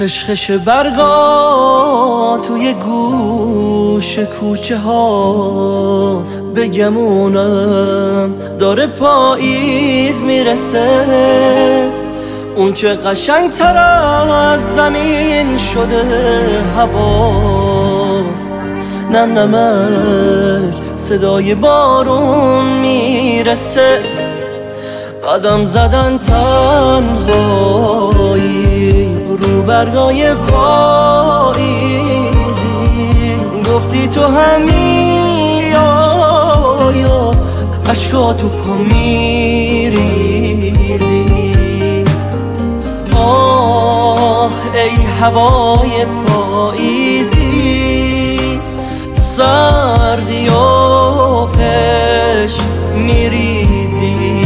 خشخش برگا توی گوش کوچه هاست، به گمونم داره پاییز میرسه. اون که قشنگ تر از زمین شده هواست، نم نمک صدای بارون میرسه. قدم زدن تنهایی رو برگای پاییزی، گفتی تو همی یا اشکا تو پا میریزی. آه ای هوای پاییزی، سردی و عشق میریزی.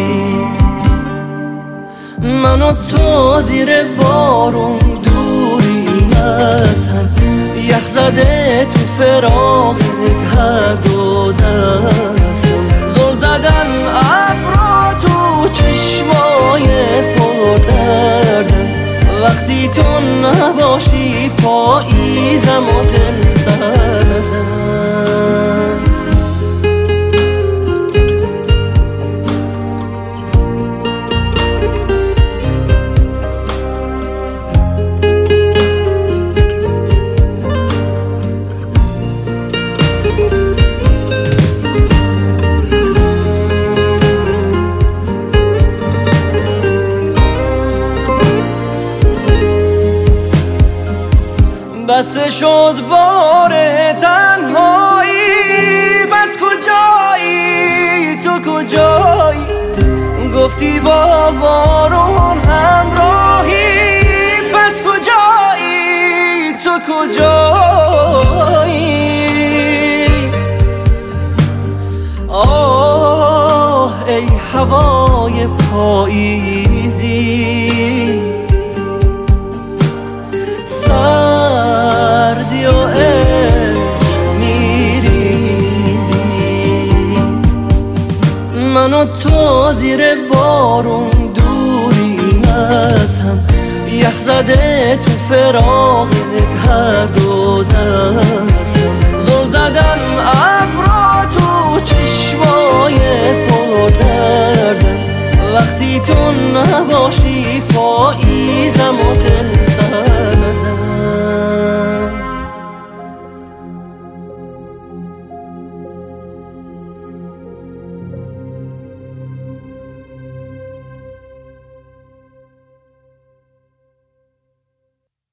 من و تو زیر بارون دوری از هم، یخ زده تو فراقت هر دو دستم. زل زدن ابرا تو چشمای پر دردم، وقتی تو نباشی پاییزم و دل زدم. بس شد بار تنهایی، بس کجایی تو کجایی؟ گفتی با بارون همراهی، پس کجایی تو کجایی؟ آه ای هوای پاییزی، سردی و عشق میریزی. من و تو زیر بارون دوری از هم، یخ زده تو فراقت هر دو دستم. زل زدن ابرا تو چشمای پر دردم، وقتی تو نباشی پاییزم و دل